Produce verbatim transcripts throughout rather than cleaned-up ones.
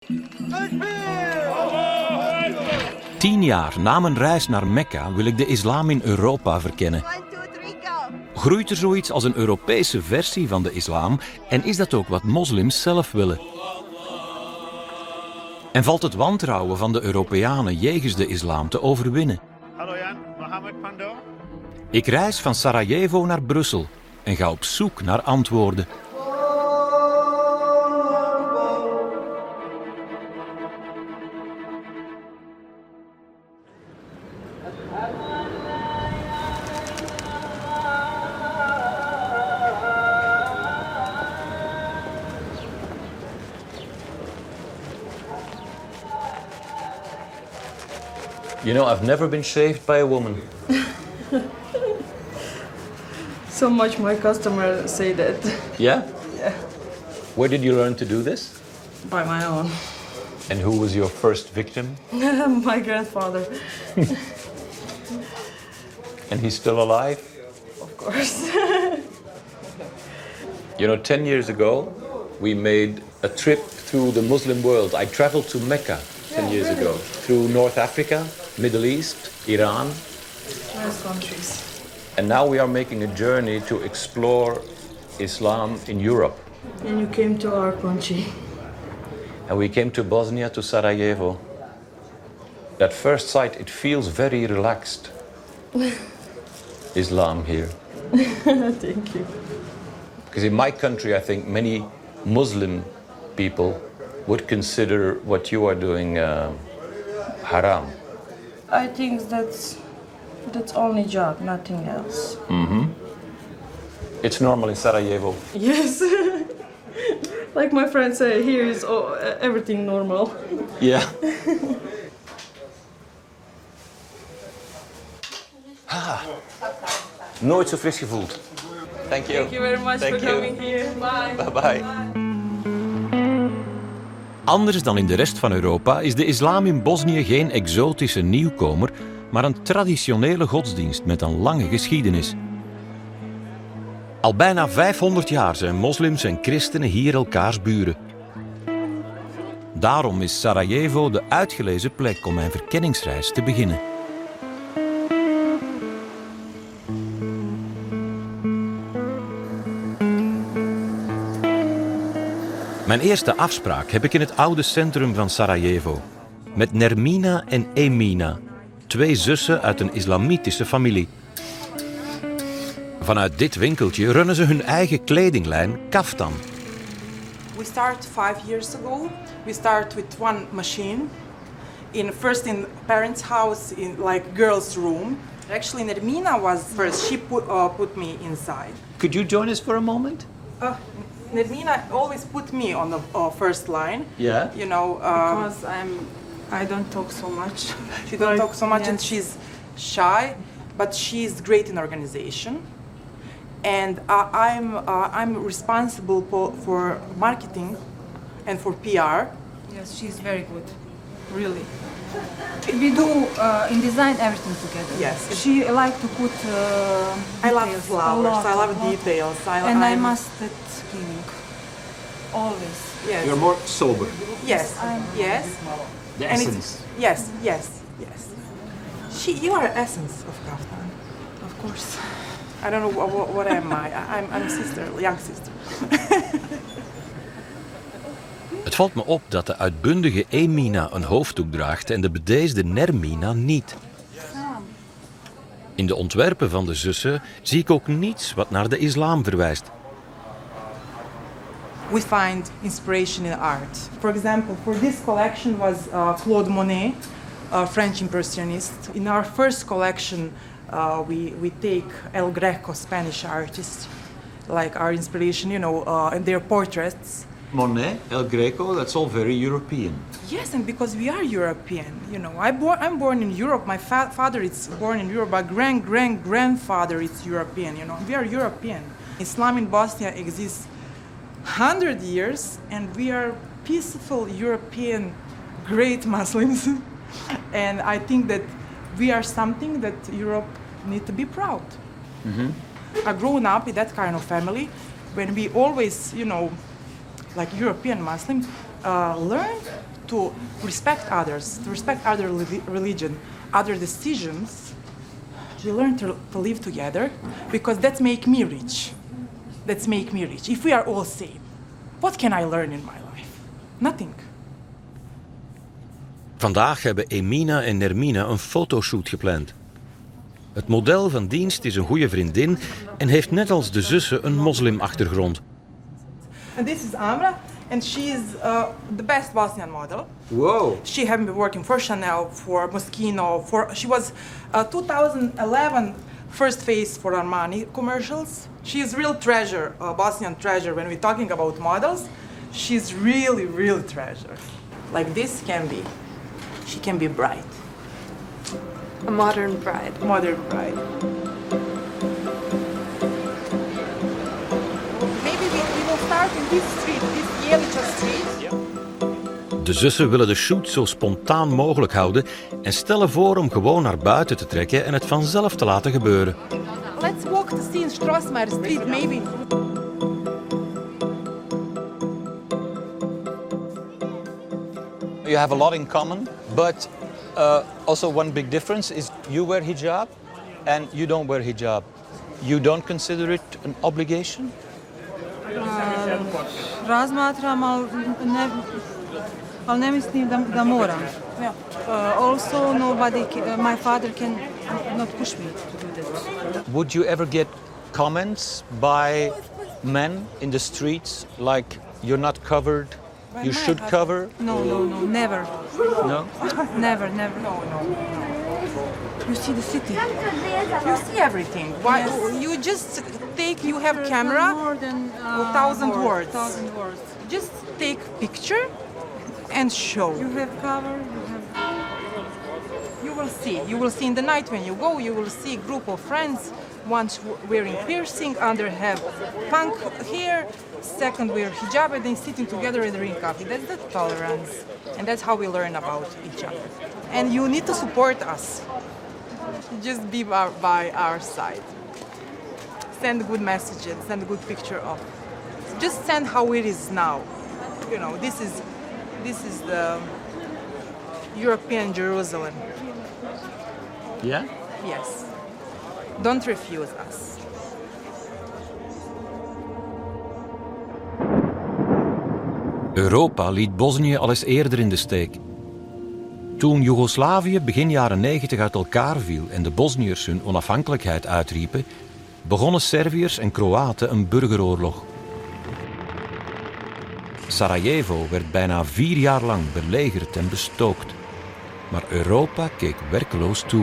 Tien jaar na mijn reis naar Mekka wil ik de islam in Europa verkennen. Groeit er zoiets als een Europese versie van de islam en is dat ook wat moslims zelf willen? En valt het wantrouwen van de Europeanen jegens de islam te overwinnen? Hallo Jan, Mohammed Pando. Ik reis van Sarajevo naar Brussel en ga op zoek naar antwoorden. You know, I've never been shaved by a woman. So much my customers say that. Yeah? Yeah. Where did you learn to do this? By my own. And who was your first victim? My grandfather. And he's still alive? Of course. You know, ten years ago, we made a trip through the Muslim world. I traveled to Mecca ten Yeah, years really? ago, through North Africa, Middle East, Iran. Nice countries. And now we are making a journey to explore Islam in Europe. And you came to our country. And we came to Bosnia, to Sarajevo. At first sight, it feels very relaxed. Islam here. Thank you. Because in my country, I think many Muslim people would consider what you are doing uh, haram. I think that's that's only job, nothing else. Mm-hmm. It's normal in Sarajevo. Yes. Like my friends say, here is all, everything normal. Yeah. Ah, nooit zo fris gevoeld. Thank you. Thank you very much Thank for you. coming here. Bye. Bye-bye. Anders dan in de rest van Europa is de islam in Bosnië geen exotische nieuwkomer, maar een traditionele godsdienst met een lange geschiedenis. Al bijna vijfhonderd jaar zijn moslims en christenen hier elkaars buren. Daarom is Sarajevo de uitgelezen plek om mijn verkenningsreis te beginnen. Mijn eerste afspraak heb ik in het oude centrum van Sarajevo. Met Nermina en Emina, twee zussen uit een islamitische familie. Vanuit dit winkeltje runnen ze hun eigen kledinglijn Kaftan. We start five years ago. We start with one machine. In first in parents' house, in like girls' room. Actually, Nermina was first. She put uh, put me inside. Could you join us for a moment? Uh, Nermina always put me on the uh, first line. Yeah. You know, um, Because I'm, I don't talk so much. she don't talk so much, Yes. and she's shy, but she's great in organization. And uh, I'm uh, I'm responsible for, for marketing and for P R. Yes, she's very good, really. We do uh, in design everything together. Yes. She like to put. Uh, I love details, flowers. a lot, I love a lot. details. I, And I I'm- must at cleaning. Always. Yes. You're more sober. Yes. I'm- Yes. The And essence. it's, yes, yes, yes. She, you are essence of Kaftan. Of course. I don't know what, what, what am I. I'm, I'm sister, young sister. Het valt me op dat de uitbundige Emina een hoofddoek draagt en de bedeesde Nermina niet. In de ontwerpen van de zussen zie ik ook niets wat naar de islam verwijst. We find inspiration in art. For example, for this collection was uh, Claude Monet, a French impressionist. In our first collection, uh, we, we take El Greco, Spanish artist, like our inspiration, you know, uh, and their portraits. Monet, El Greco, that's all very European. Yes, and because we are European, you know, I born, I'm born in Europe. My fa- father is born in Europe. My grand grand grandfather is European. You know, we are European. Islam in Bosnia exists hundred years, and we are peaceful European, great Muslims. And I think that we are something that Europe need to be proud. Mm-hmm. I grown up in that kind of family, when we always, you know, like European Muslims, uh, learn to respect others, to respect other religion, other decisions. We learn to, to live together because that make me rich. That make me rich. If we are all same, what can I learn in my life? Nothing. Vandaag hebben Emina en Nermina een fotoshoot gepland. Het model van dienst is een goede vriendin en heeft net als de zussen een moslimachtergrond. And this is Amra, and she is uh, the best Bosnian model. Wow. She has been working for Chanel, for Moschino, for she was uh, twenty eleven first face for Armani commercials. She is real treasure, uh, Bosnian treasure. When we're talking about models, she's really, really treasure. Like this can be, she can be bright. A modern bride. Modern bride. Maybe we, we will start in this street, this Jelica street. De zussen willen de shoot zo spontaan mogelijk houden en stellen voor om gewoon naar buiten te trekken en het vanzelf te laten gebeuren. Let's walk to see in Strossmayer Street, maybe. You have a lot in common, but uh, also one big difference is you wear hijab and you don't wear hijab. You don't consider it an obligation? Razmatram, ali ne, ali ne mislim da, da moram. Yeah. Uh, also, nobody, ca- uh, my father can not push me to do that. Would you ever get comments by men in the streets like you're not covered, By you my should husband? cover? No, no, no, never, No? never, never. No, no, no. You see the city. You see everything. Why you just take? You have camera. More than A thousand words. Thousand words. Just take picture and show. You have cover. You have. You will see. You will see in the night when you go. You will see a group of friends. One wearing piercing, other have punk hair. Second wear hijab, and then sitting together and drink coffee. That's the tolerance, and that's how we learn about each other. And you need to support us. Just be our, by our side. Send good messages. Send a good picture of. Just send how it is now. You know, this is this is the European Jerusalem. Ja? Yes. Don't refuse us. Europa liet Bosnië al eens eerder in de steek. Toen Joegoslavië begin jaren negentig uit elkaar viel en de Bosniërs hun onafhankelijkheid uitriepen, begonnen Serviërs en Kroaten een burgeroorlog. Sarajevo werd bijna vier jaar lang belegerd en bestookt. Maar Europa keek werkeloos toe.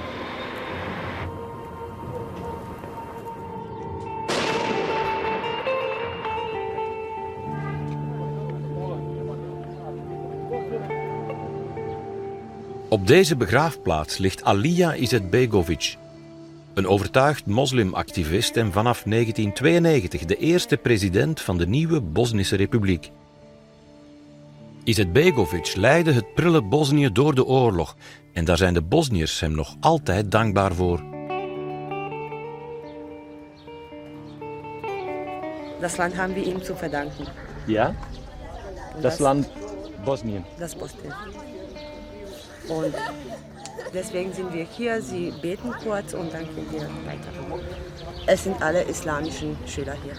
Op deze begraafplaats ligt Alija Izetbegovic, een overtuigd moslimactivist en vanaf negentien tweeënnegentig de eerste president van de nieuwe Bosnische Republiek. Izetbegovic leidde het prille Bosnië door de oorlog en daar zijn de Bosniërs hem nog altijd dankbaar voor. Das Land haben wir ihm zu verdanken. Ja? Das Land Bosnien. Das Bosnien. Und deswegen sind wir hier, sie beten kurz und dann gehen wir weiter. Es sind alle islamischen Schüler hier.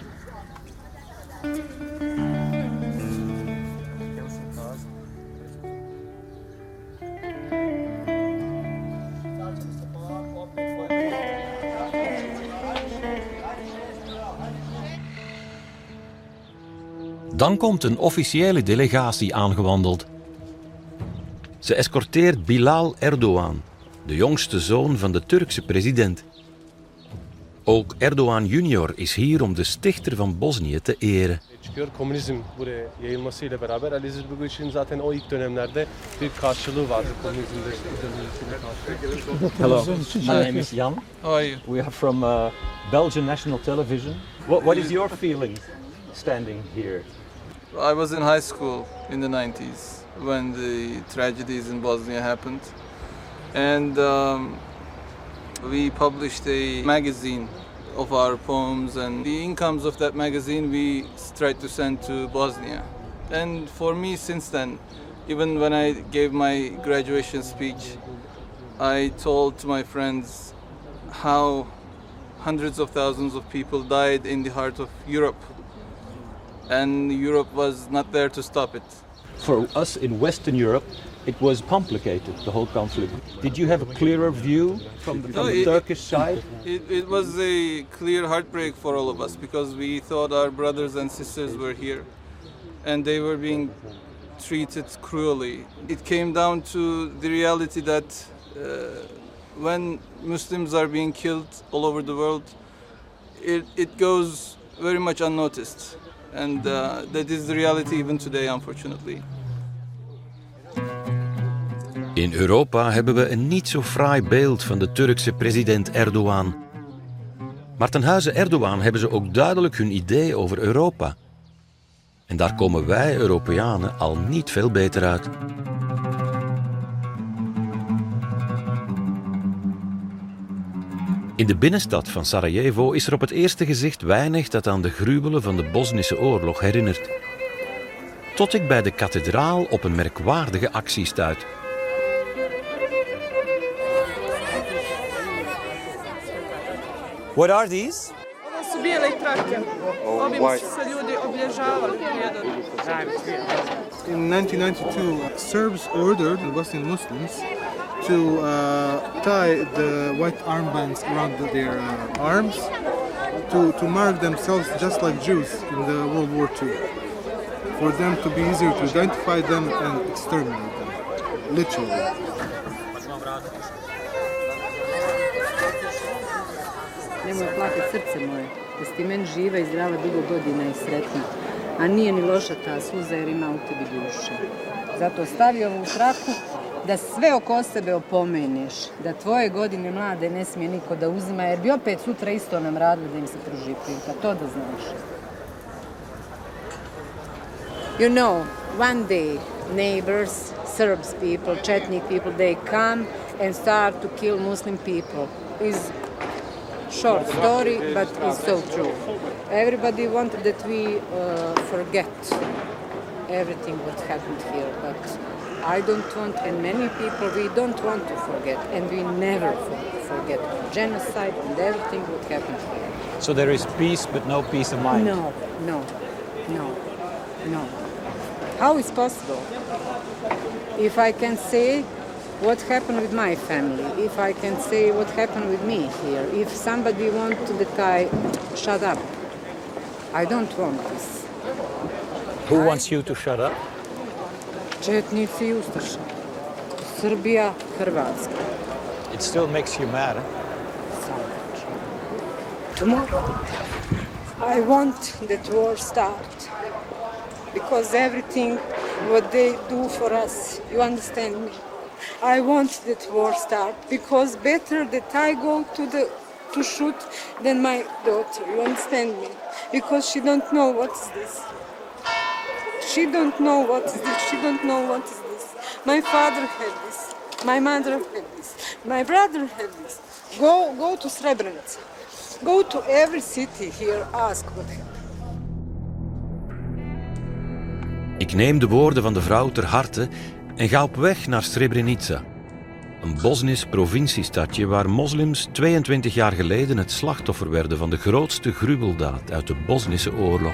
Dan komt een officiële delegatie aangewandeld. Ze escorteert Bilal Erdoğan, de jongste zoon van de Turkse president. Ook Erdoğan junior is hier om de stichter van Bosnië te eren. Komünizm buraya yayılmasıyla beraber Ali Izetbegoviç'in zaten o ilk dönemlerde bir karşılığı vardı komünizmde. Hello, my name is Jan. How are you? We are from uh, Belgian National Television. What, what is your feeling standing here? I was in high school in the nineties when the tragedies in Bosnia happened, and um, we published a magazine of our poems, and the incomes of that magazine we tried to send to Bosnia. And for me, since then, Even when I gave my graduation speech, I told to my friends how hundreds of thousands of people died in the heart of Europe, and Europe was not there to stop it. For us in Western Europe, it was complicated, the whole conflict. Did you have a clearer view from the, from No, the it, Turkish side? It, it was a clear heartbreak for all of us because we thought our brothers and sisters were here and they were being treated cruelly. It came down to the reality that uh, when Muslims are being killed all over the world, it, it goes very much unnoticed. And uh, that is the reality even today, unfortunately. In Europa hebben we een niet zo fraai beeld van de Turkse president Erdogan. Maar ten huize Erdogan hebben ze ook duidelijk hun idee over Europa. En daar komen wij Europeanen al niet veel beter uit. In de binnenstad van Sarajevo is er op het eerste gezicht weinig dat aan de gruwelen van de Bosnische oorlog herinnert. Tot ik bij de kathedraal op een merkwaardige actie stuit. What are these? Ovo su bijele trake. Ovim su se ljudi obilježavali prijedor. In nineteen ninety-two, Serbs ordered the Bosnian Muslims to uh, tie the white armbands around their uh, arms to, to mark themselves just like Jews in the World War Two. For them to be easier to identify them and exterminate them, literally. Nemoj plakati, srce moje, da si ti meni živa i zdrava dugo godina i sretna. A nije ni loša ta suza jer ima u tebi duše. Zato stavi ovo u traku da sve oko sebe opomeneš, da tvoje godine mlade ne smije niko da uzima, jer bi opet sutra isto nam radili da im se pruži prilika, to da znaš. You know, one day neighbors, Serbs people, Chetnik people, they come and start to kill Muslim people. Is short story, but it's so true. Everybody wanted that we uh, forget everything what happened here, but I don't want, and many people, we don't want to forget, and we never forget genocide and everything what happened here. So there is peace, but no peace of mind? No, no, no, no. How is possible? If I can say what happened with my family, if I can say what happened with me here, if somebody wants to that I shut up, I don't want this. Who wants you to shut up? Četnici i Ustaša. Srbija, Hrvatska. It still makes you mad, eh? Tomorrow, I want that war start. Because everything what they do for us, you understand me? I want that war start because better that I go to the to shoot than my daughter. You understand me? Because she don't know what is this. She don't know what is this. She don't know what is this. My father had this. My mother had this. My brother had this. Go go to Srebrenica. Go to every city here. Ask what happened. Ik neem de woorden van de vrouw ter harte en ga op weg naar Srebrenica. Een Bosnisch provinciestadje waar moslims tweeëntwintig jaar geleden het slachtoffer werden van de grootste gruweldaad uit de Bosnische oorlog.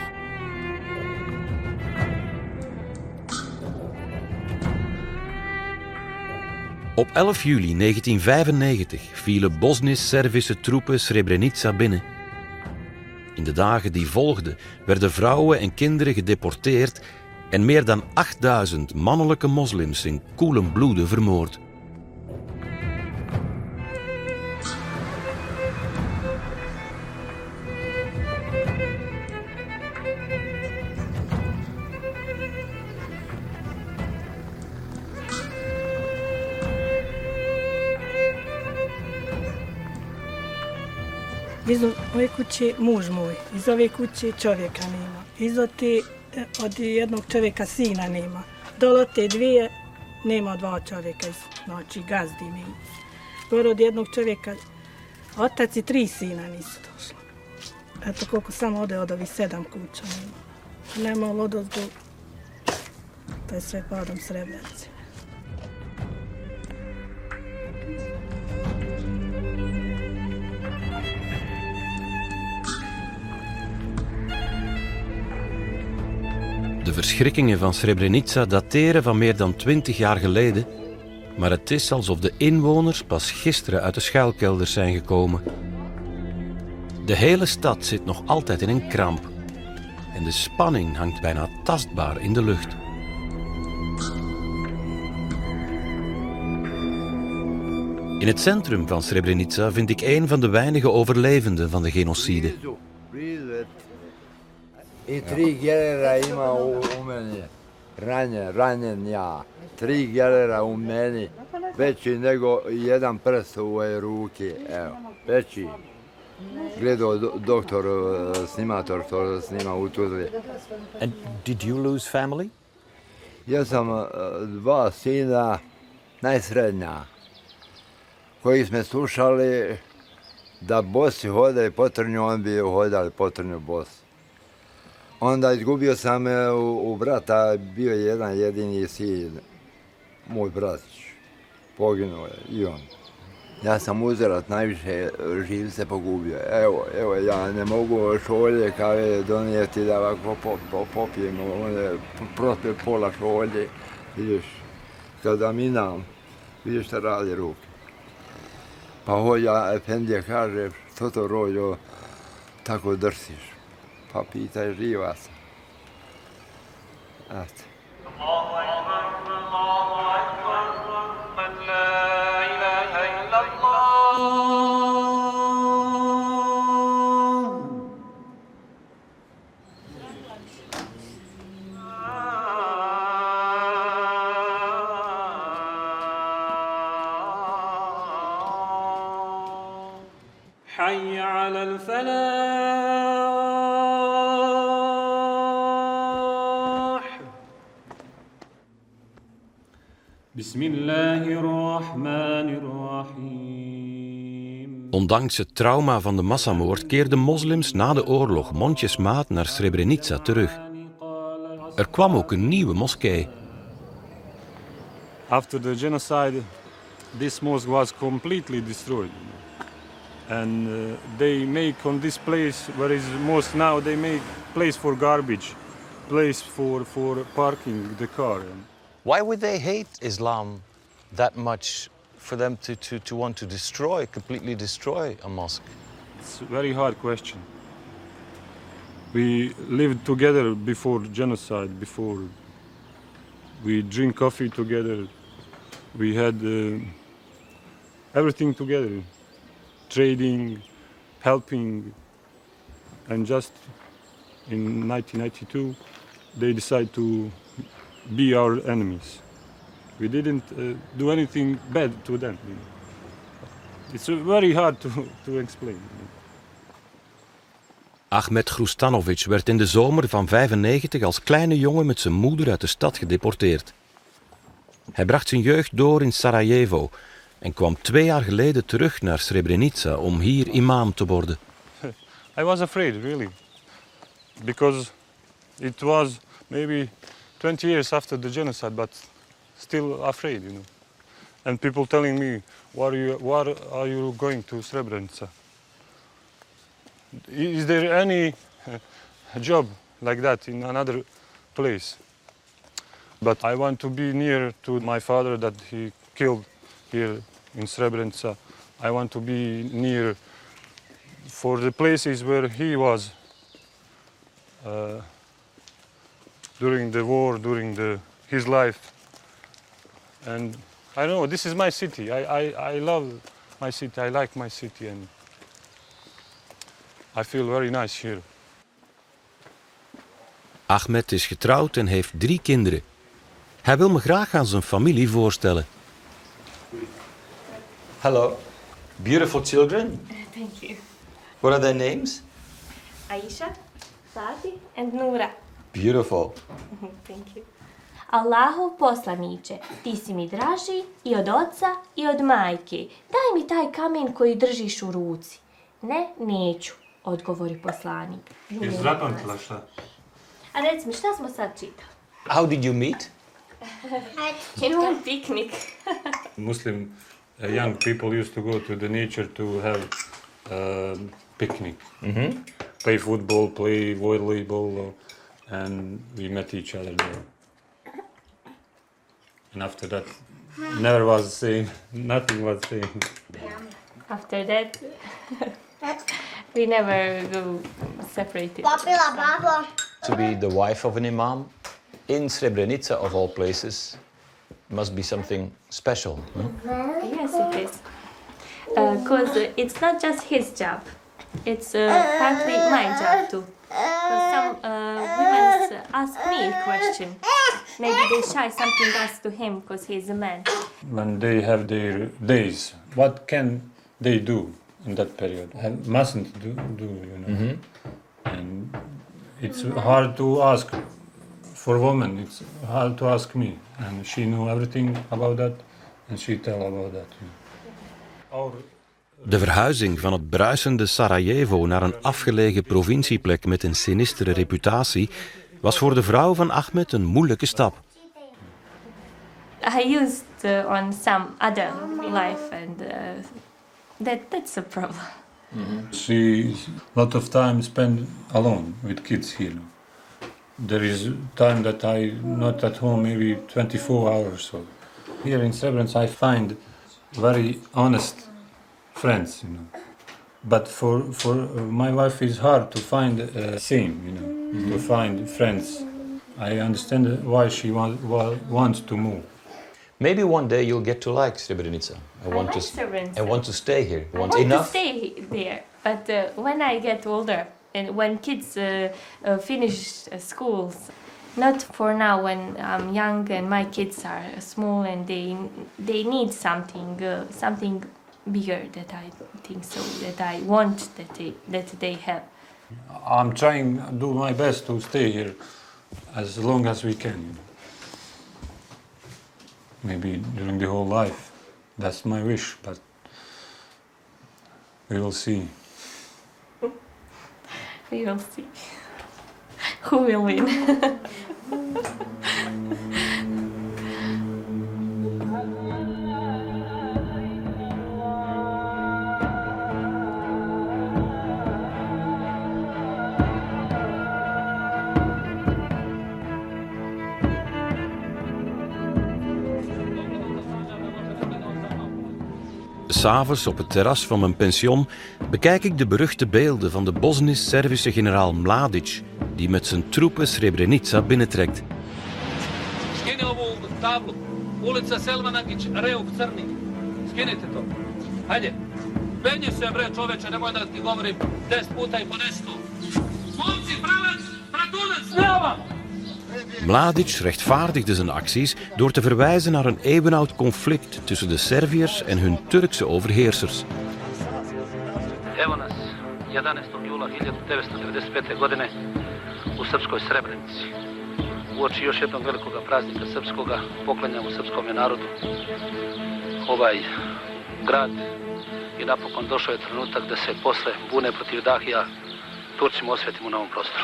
Op elf juli negentien vijfennegentig vielen Bosnisch-Servische troepen Srebrenica binnen. In de dagen die volgden werden vrouwen en kinderen gedeporteerd en meer dan achtduizend mannelijke moslims in koelen bloede vermoord. Iz ove kuće muž moj, iz ove kuće čovjeka nema, iz te, od jednog čovjeka sina nema, dole od te dvije nema dva čovjeka, znači gazdi mi. Gore od jednog čovjeka, otac i tri sina nisu došli. Eto koliko samo ode od ovih sedam kuća nema. Nema odozgo To je sve povodom Srebrenice. De verschrikkingen van Srebrenica dateren van meer dan twintig jaar geleden, maar het is alsof de inwoners pas gisteren uit de schuilkelders zijn gekomen. De hele stad zit nog altijd in een kramp en de spanning hangt bijna tastbaar in de lucht. In het centrum van Srebrenica vind ik een van de weinige overlevenden van de genocide. I tri gelera ima u, u meni. Ranjen, ranjen ja. Tri gelera u meni. Veći nego jedan prst u ovoj ruki. Evo, veći. Gledao do, doktor, snimator, što snima u Tuzli. And did you lose family? Ja sam dva sina, najsrednja, koji smo slušali da bosi hodaju po trnju, on bi hodali po trnju bosi. Onda izgubio sam u, u brata, bio je jedan jedini sin, moj bratić, poginuo je i on. Ja sam uzerat najviše, živ se pogubio. Evo, evo, ja ne mogu šolje kave donijeti da ovako pop, pop, popijemo, one prospe pola šolje, vidiš, kada minam, vidiš šta radi ruke. Pa hođa Efendija kaže, što to rođo, tako drsiš. Pa pitaj, živa sam. Eto. حي على الفلاح بسم الله الرحمن الرحيم. Ondanks het trauma van de massamoord keerden moslims na de oorlog mondjesmaat naar Srebrenica terug. Er kwam ook een nieuwe moskee. After the genocide, this mosque was completely destroyed. And uh, they make on this place where is mosque now, they make place for garbage, place for, for parking the car. Why would they hate Islam that much for them to, to, to want to destroy, completely destroy a mosque? It's a very hard question. We lived together before genocide, before we drink coffee together, we had uh, everything together. Trading, helping, and just in nineteen ninety-two they decided to be our enemies. We didn't uh, do anything bad to them. It's very hard to, to explain. Ahmed Hrustanovic werd in de zomer van vijfennegentig als kleine jongen met zijn moeder uit de stad gedeporteerd. Hij bracht zijn jeugd door in Sarajevo en kwam twee jaar geleden terug naar Srebrenica om hier imam te worden. I was afraid, really, because it was maybe twenty years after the genocide, but still afraid, you know. And people telling me, "Why are you, why are you going to Srebrenica? Is there any job like that in another place?" But I want to be near to my father that he killed here in Srebrenica. I want to be near for the places where he was uh, during the war, during the, his life. And I don't know, this is my city. I, I, I love my city, I like my city, and I feel very nice here. Ahmed is getrouwd en heeft drie kinderen. Hij wil me graag aan zijn familie voorstellen. Hello. Beautiful children. Thank you. What are their names? Aisha, Sadi and Nura. Beautiful. Thank you. Allahov poslaniče, ti si mi draži i od oca i od majke. Daj mi taj kamen koji držiš u ruci. Ne, neću, odgovori poslanik. Iz zapamtila šta? A reci mi, šta smo sad čitali? How did you meet? In one picnic. Muslim uh, young people used to go to the nature to have uh, picnic, Mhm. play football, play volleyball, uh, and we met each other there. And after that, never was the same. Nothing was the same. After that, we never go separated. To be the wife of an imam in Srebrenica, of all places, must be something special. No? Yes, it is. Because uh, it's not just his job. It's uh, partly my job too. Because some uh, women ask me a question. Maybe they shy something else to him because he's a man. When they have their days, what can they do in that period? And mustn't do, do you know? Mhm. And it's hard to ask for women. It's hard to ask me, and she know everything about that, and she tell about that. You know. Our De verhuizing van het bruisende Sarajevo naar een afgelegen provincieplek met een sinistere reputatie was voor de vrouw van Ahmed een moeilijke stap. I used uh, on some other life and uh, that that's a problem. She a lot of time spent alone with kids here. There is time that I not at home, maybe twenty-four hours. So here in Srebrenica, I find very honest friends, you know. But for for uh, my wife, it's hard to find uh, same, you know, Mhm. to find friends. I understand why she want, wa- wants to move. Maybe one day you'll get to like Srebrenica. I want like to. Srebrenica. I want to stay here. I Want want enough? to stay there, but uh, when I get older and when kids uh, uh, finish uh, schools, not for now when I'm young and my kids are small and they they need something uh, something bigger that I think so that I want that they that they have. I'm trying to do my best to stay here as long as we can. You know. Maybe during the whole life. That's my wish, but we will see. We will see who will win. S'avonds op het terras van mijn pension bekijk ik de beruchte beelden van de Bosnisch-Servische generaal Mladic, die met zijn troepen Srebrenica binnentrekt. Skini ovu tablu. Ulica Selmanagić, Reuk Crni. Skinite to. Hajde. Penji se, bre, čoveče, nemoj da ti govorim deset puta i po nešto. Momci, pravac, pratunac, snava! Mladic rechtvaardigde zijn acties door te verwijzen naar een eeuwenoud conflict tussen de Serviërs en hun Turkse overheersers. Evo nas, jedanaestog jula hiljadu devetsto devedeset pete. godine u srpskoj Srebrenici. Uoči još jednog velikoga praznika srpskoga poklanjamo srpskom narodu ovaj grad i napokon došao je trenutak da se posle bune protiv Dahija Turcima osvetimo na ovom prostoru.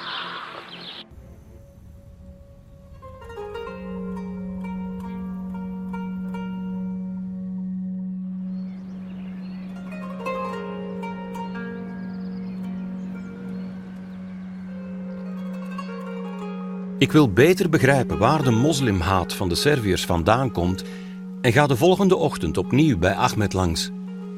Ik wil beter begrijpen waar de moslimhaat van de Serviërs vandaan komt en ga de volgende ochtend opnieuw bij Ahmed langs.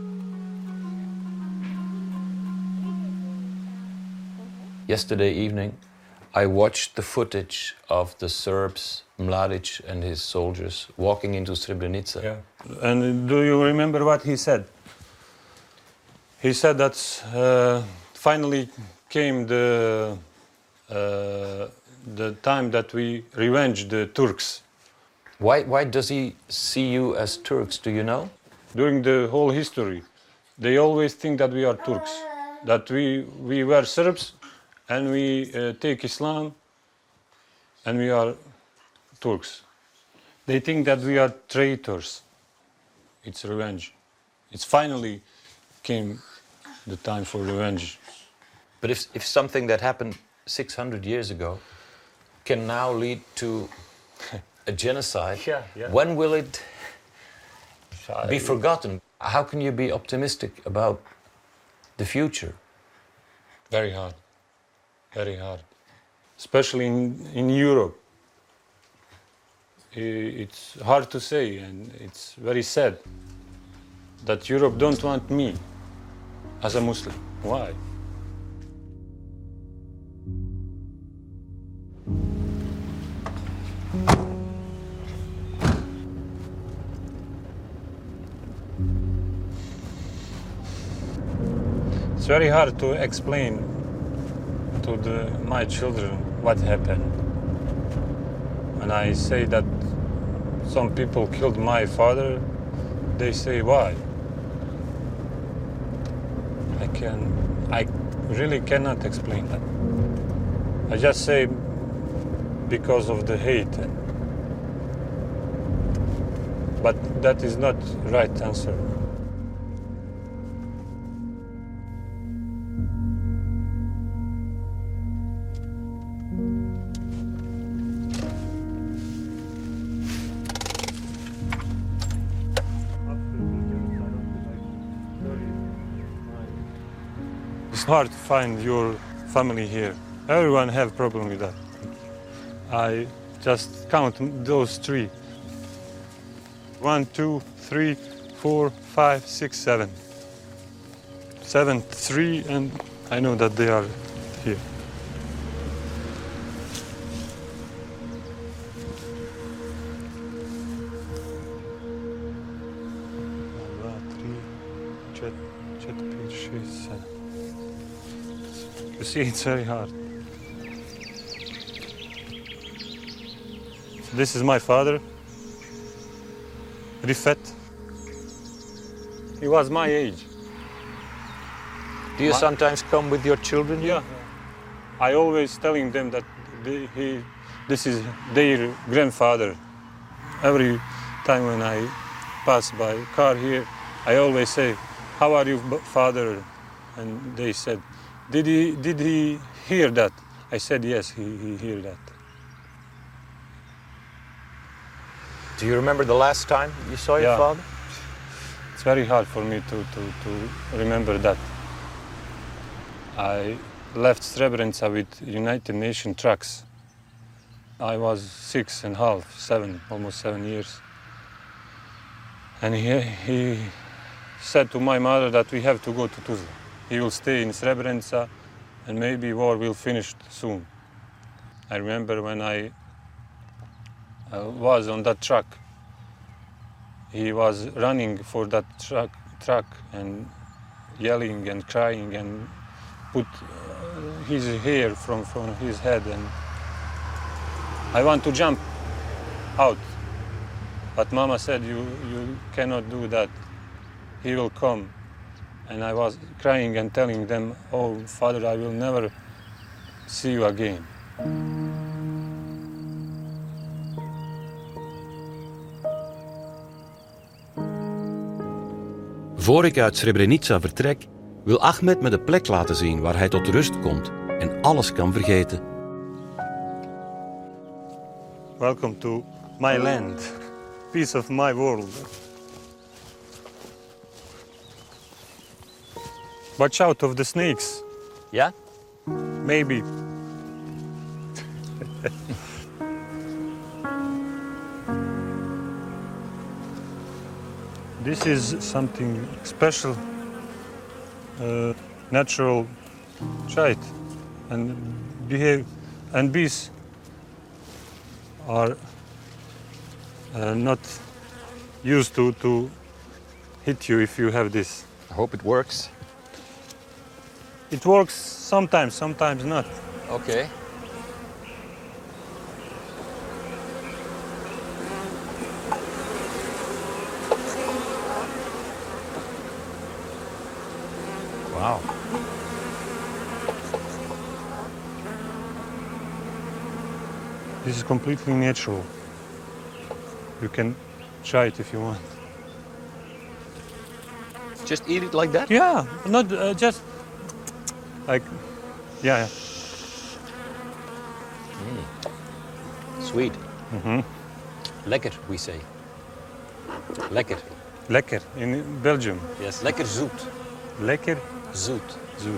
Yesterday evening, I watched the footage of the Serbs, Mladic and his soldiers, walking into Srebrenica. Yeah. And do you remember what he said? He said that uh, finally came the uh, the time that we revenge the Turks. Why, why does he see you as Turks, do you know? During the whole history, they always think that we are Turks, that we, we were Serbs and we uh, take Islam and we are Turks. They think that we are traitors. It's revenge. It's finally came the time for revenge. But if, if something that happened six hundred years ago can now lead to a genocide. Yeah, yeah. When will it I- be forgotten? How can you be optimistic about the future? Very hard. Very hard. Especially in, in Europe. I- It's hard to say, and it's very sad that Europe don't want me as a Muslim. Why? It's very hard to explain to the, my children what happened. When I say that some people killed my father, they say, why? I can, I really cannot explain that. I just say because of the hate. But that is not right answer. It's hard to find your family here. Everyone have problem with that. I just count those three. One, two, three, four, five, six, seven. Seven, three, and I know that they are here. You see, it's very hard. This is my father, Rifat. He was my age. Do you My- sometimes come with your children? Yeah. I always telling them that they, he, this is their grandfather. Every time when I pass by car here, I always say, "How are you, b- father?" And they said, "Did he did he hear that?" I said, "Yes, he he hear that." Do you remember the last time you saw your Yeah. father? It's very hard for me to, to, to remember that. I left Srebrenica with United Nations trucks. I was six and a half, seven, almost seven years. And he, he said to my mother that we have to go to Tuzla. He will stay in Srebrenica and maybe war will finish soon. I remember when I uh, was on that truck, he was running for that truck, truck and yelling and crying and put uh, his hair from, from his head, and I want to jump out. But Mama said, you, you cannot do that. He will come. And I was crying and telling them, "Oh, Father, I will never see you again." Voor ik uit Srebrenica vertrek, wil Ahmed me de plek laten zien waar hij tot rust komt en alles kan vergeten. Welcome to my land, piece of my world. Watch out of the snakes. Yeah? Maybe. This is something special, uh, natural trait, and behave, and bees are uh, not used to, to hit you if you have this. I hope it works. It works sometimes, sometimes not. Okay. Wow. This is completely natural. You can try it if you want. Just eat it like that? Yeah, not uh, just like, yeah, yeah. Sweet. Mm-hmm. Lekker, we say. Lekker. Lekker in Belgium. Yes, lekker zoet. Lekker zoet. Zoet.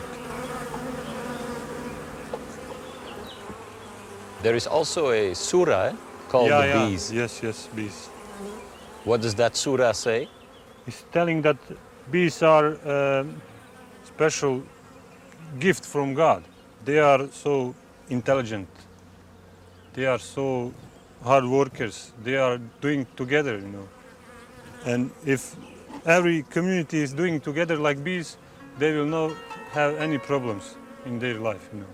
There is also a surah eh, called yeah, the yeah. Bees. Yes, yes, bees. What does that surah say? It's telling that bees are a special gift from God. They are so intelligent. They are so hard workers. They are doing together, you know. And if every community is doing together like bees, they will not have any problems in their life, you know.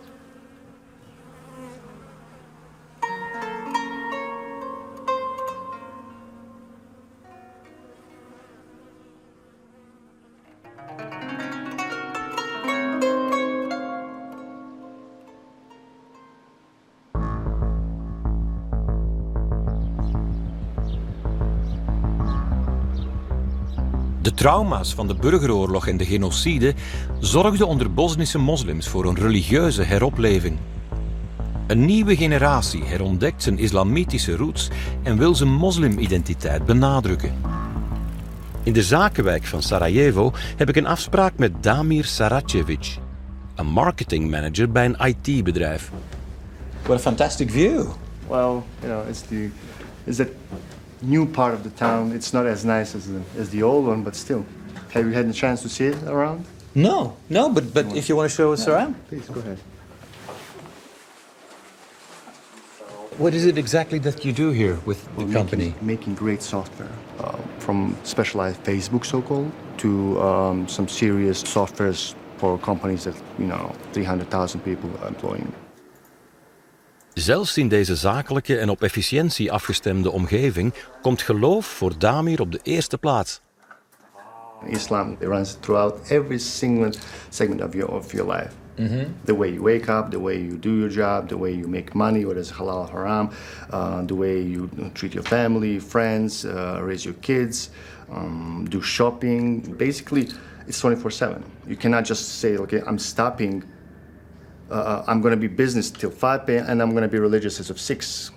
De trauma's van de burgeroorlog en de genocide zorgden onder Bosnische moslims voor een religieuze heropleving. Een nieuwe generatie herontdekt zijn islamitische roots en wil zijn moslimidentiteit benadrukken. In de zakenwijk van Sarajevo heb ik een afspraak met Damir Saracevic, een marketingmanager bij een I T-bedrijf. What a fantastic view. Well, you know, it's the it's that new part of the town. It's not as nice as the as the old one, but still. Have you had the chance to see it around? No, no, but but if you want to show us around, please go ahead. What is it exactly that you do here with the We're company? Making, making great software, uh, from specialized Facebook, so-called, to um, some serious softwares for companies that, you know, three hundred thousand people are employing. Zelfs in deze zakelijke en op efficiëntie afgestemde omgeving komt geloof voor Damir op de eerste plaats. Islam runs throughout every single segment of your of your life. Mm-hmm. The way you wake up, the way you do your job, the way you make money, whether it's halal, haram, uh, the way you treat your family, friends, uh, raise your kids, um, do shopping. Basically, it's twenty-four seven. You cannot just say, okay, I'm stopping. Uh, I'm going to be business till five p m and I'm going to be religious as of six.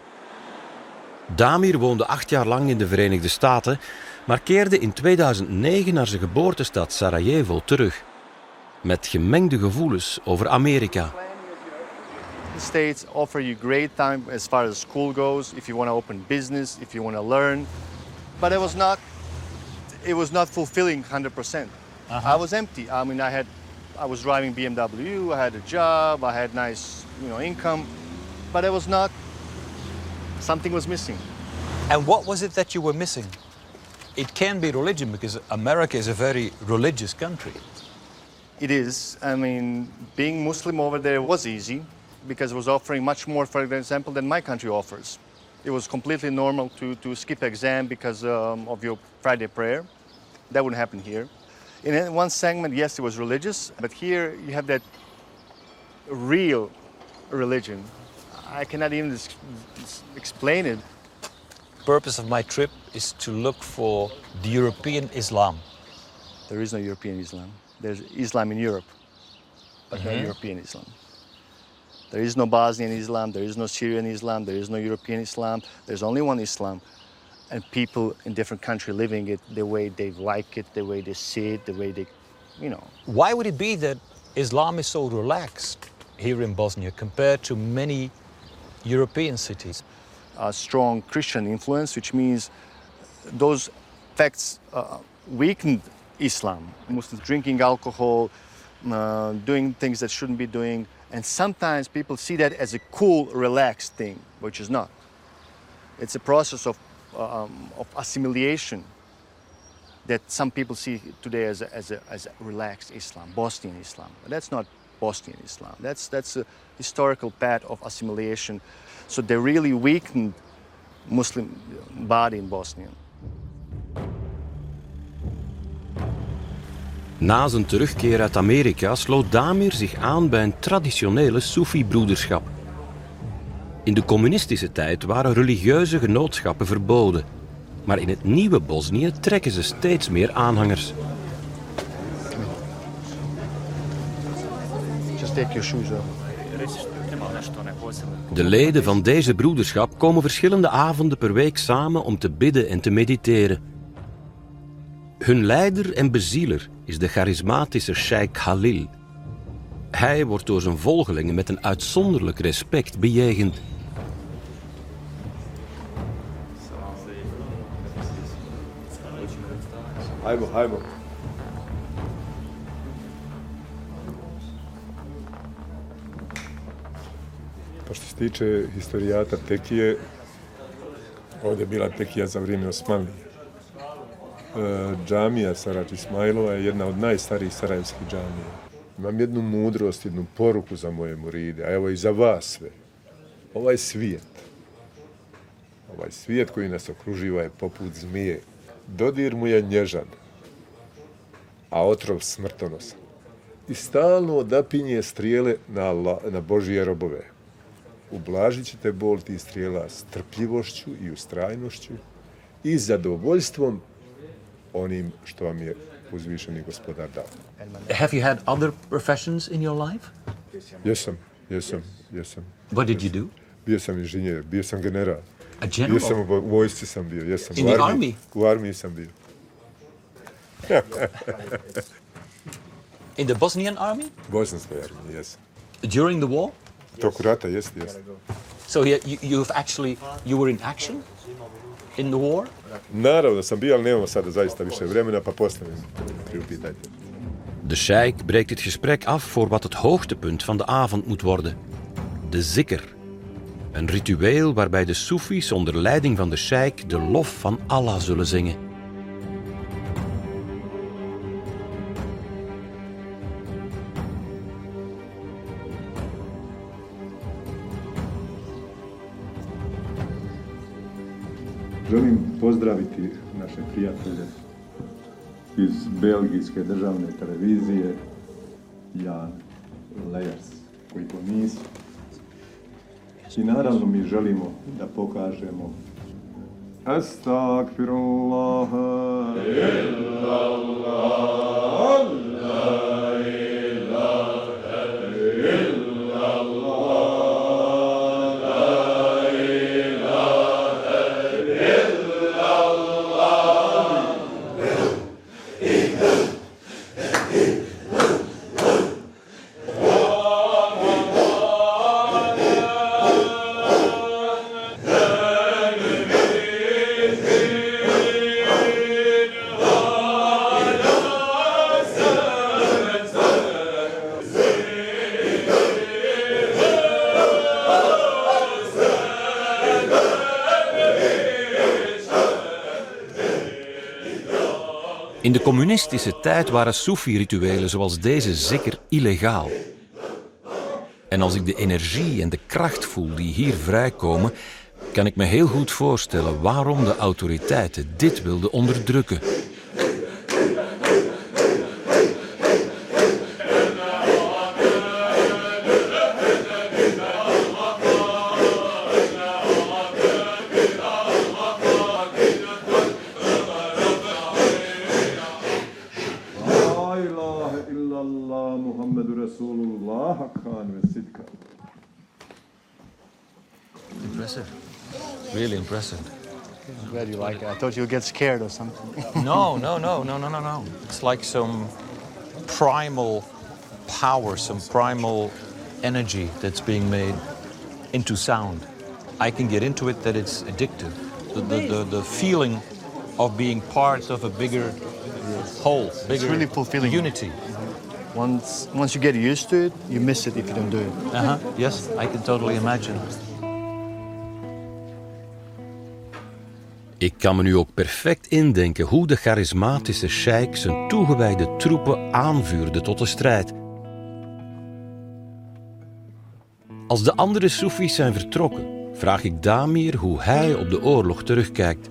Damir woonde acht jaar lang in de Verenigde Staten, maar keerde in tweeduizend negen naar zijn geboortestad Sarajevo terug. Met gemengde gevoelens over Amerika. The States offer you great time as far as school goes, if you want to open business, if you want to learn. But it was not, it was not fulfilling one hundred percent. Uh-huh. I was empty. I mean, I had, I was driving B M W, I had a job, I had nice, you know, income, but it was not, something was missing. And what was it that you were missing? It can be religion, because America is a very religious country. It is. I mean, being Muslim over there was easy because it was offering much more, for example, than my country offers. It was completely normal to, to skip exam because um, of your Friday prayer. That wouldn't happen here. In one segment, yes, it was religious, but here you have that real religion. I cannot even explain it. The purpose of my trip is to look for the European Islam. There is no European Islam. There's Islam in Europe, but mm-hmm. no European Islam. There is no Bosnian Islam, there is no Syrian Islam, there is no European Islam. There's only one Islam. And people in different countries living it the way they like it, the way they see it, the way they, you know. Why would it be that Islam is so relaxed here in Bosnia compared to many European cities? A strong Christian influence, which means those facts uh, weakened Islam. Muslims drinking alcohol, uh, doing things that shouldn't be doing, and sometimes people see that as a cool, relaxed thing, which is not. It's a process of, um, of assimilation that some people see today as a, as a, as a relaxed Islam, Bosnian Islam. But that's not Bosnian Islam. That's, that's a historical path of assimilation. So they really weakened Muslim body in Bosnia. Na zijn terugkeer uit Amerika sloot Damir zich aan bij een traditionele Soefi-broederschap. In de communistische tijd waren religieuze genootschappen verboden. Maar in het nieuwe Bosnië trekken ze steeds meer aanhangers. Just take your shoes off. De leden van deze broederschap komen verschillende avonden per week samen om te bidden en te mediteren. Hun leider en bezieler is de charismatische Sheikh Khalil. Hij wordt door zijn volgelingen met een uitzonderlijk respect bejegend. Hajmo, hajmo. Pa što se tiče historijata tekije, ovdje je bila tekija za vrijeme Osmanlije. E, džamija Sarač Ismailova je jedna od najstarijih sarajevskih džamija. Imam jednu mudrost, jednu poruku za moje muride, a evo i za vas sve. Ovaj svijet, ovaj svijet koji nas okruživa je poput zmije. Dodir mu je nježan, a otrov smrtonosan. I stalno odapinje strijele na, Allah, na Božije robove. Ublažit ćete bol tih strijela strpljivošću i ustrajnošću i zadovoljstvom onim što vam je uzvišeni gospodar dao. Have you had other professions in your life? Jesam, jesam, jesam. What did you do? Bio sam inženjer, bio sam general. A general? Bio sam u vojsci sam bio, jesam. In u the armiji, army? U armiji sam bio. In the Bosnian army? Bosanskoj armiji, jesam. During the war? Toku rata, jeste, jeste. So you, you've actually, you were in action in the war? Naravno da sam bio, ali nemamo sada zaista više vremena, pa postavim priupitajte. De sheik breekt het gesprek af voor wat het hoogtepunt van de avond moet worden. De zikr. Een ritueel waarbij de soefis onder leiding van de sheik de lof van Allah zullen zingen. Želim pozdraviti naše prijatelje iz belgijske državne televizije, Jan Lejers, koji to nisu. I naravno mi želimo da pokažemo Astagfirullah illallah, la ilaha illallah. In de communistische tijd waren soefi-rituelen zoals deze zikr illegaal. En als ik de energie en de kracht voel die hier vrijkomen, kan ik me heel goed voorstellen waarom de autoriteiten dit wilden onderdrukken. Impressive. Really impressive. I'm glad you like it. I thought you'd get scared or something. No, no, no, no, no, no, no. It's like some primal power, some primal energy that's being made into sound. I can get into it that it's addictive. The, the, the, the feeling of being part of a bigger whole, bigger It's really fulfilling. unity. Once, once you get used to it, you miss it if you don't do it. Uh-huh. Yes, I can totally imagine. Ik kan me nu ook perfect indenken hoe de charismatische sheik zijn toegewijde troepen aanvuurde tot de strijd. Als de andere soefis zijn vertrokken, vraag ik Damir hoe hij op de oorlog terugkijkt.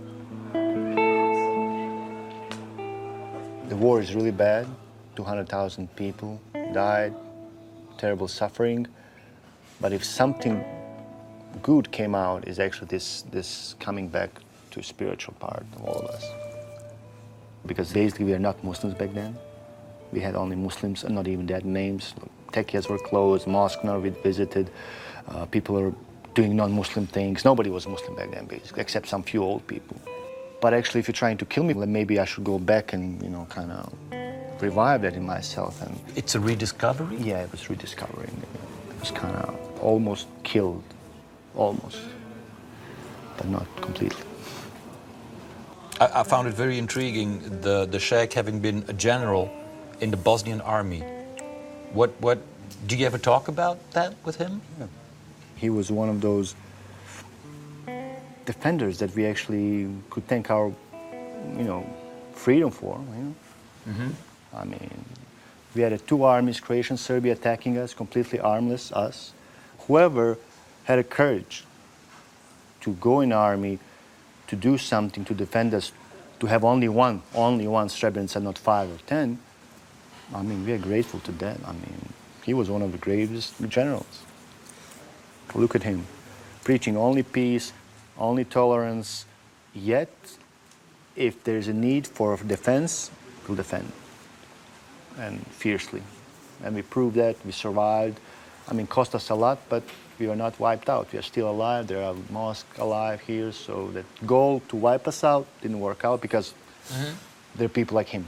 The war is really bad. two hundred thousand people died, terrible suffering. But if something good came out, is actually this, this coming back to spiritual part of all of us. Because basically we are not Muslims back then. We had only Muslims, and not even that names. Tekiyas were closed, mosques not visited. Uh, people are doing non-Muslim things. Nobody was Muslim back then, basically, except some few old people. But actually, if you're trying to kill me, then maybe I should go back and, you know, kind of revive that in myself. And it's a rediscovery? Yeah, it was rediscovering. It was kind of almost killed, almost, but not completely. I, I found it very intriguing, the, the Sheikh having been a general in the Bosnian army. What, what, do you ever talk about that with him? Yeah. He was one of those defenders that we actually could thank our, you know, freedom for, you know? Mm-hmm. I mean, we had two armies, Croatia and Serbia, attacking us, completely armless, us. Whoever had a courage to go in the army, to do something, to defend us, to have only one, only one Srebrenica, not five or ten, I mean, we are grateful to that. I mean, he was one of the greatest generals. Look at him, preaching only peace, only tolerance, yet if there's a need for defense, we'll defend, and fiercely. And we proved that, we survived. I mean, cost us a lot, but we are not wiped out. We are still alive, there are mosques alive here, so that goal to wipe us out didn't work out because mm-hmm. there are people like him.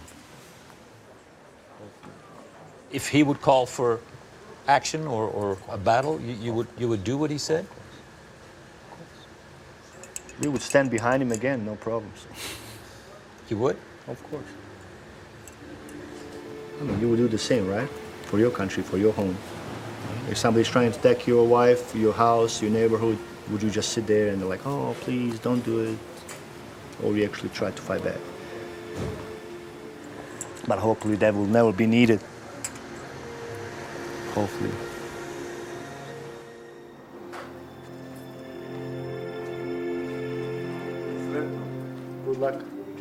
If he would call for action or, or a battle, you, you, would, you would do what he said? We would stand behind him again, no problems. You would? Of course. I mean, you would do the same, right? For your country, for your home. If somebody's trying to attack your wife, your house, your neighborhood, would you just sit there and they're like, oh, please, don't do it? Or you actually try to fight back? But hopefully that will never be needed. Hopefully. Good luck.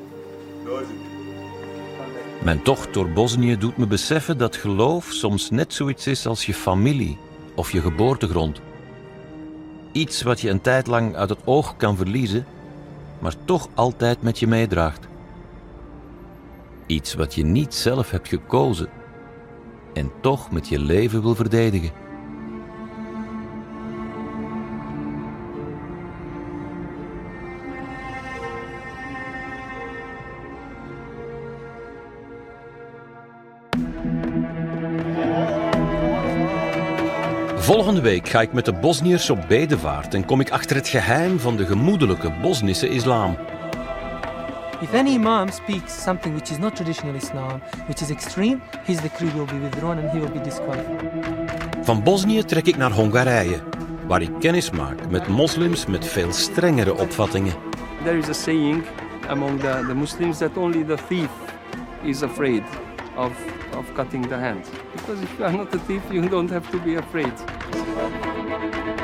Mijn tocht door Bosnië doet me beseffen dat geloof soms net zoiets is als je familie of je geboortegrond. Iets wat je een tijd lang uit het oog kan verliezen, maar toch altijd met je meedraagt. Iets wat je niet zelf hebt gekozen en toch met je leven wil verdedigen. Volgende week ga ik met de Bosniërs op bedevaart en kom ik achter het geheim van de gemoedelijke Bosnische islam. If any imam speaks something which is not traditional Islam, which is extreme, his decree will be withdrawn and he will be disqualified. Van Bosnië trek ik naar Hongarije, waar ik kennis maak met moslims met veel strengere opvattingen. There is a saying among the, the Muslims that only the thief is afraid of, of cutting the hand. Because if you are not a thief, you don't have to be afraid.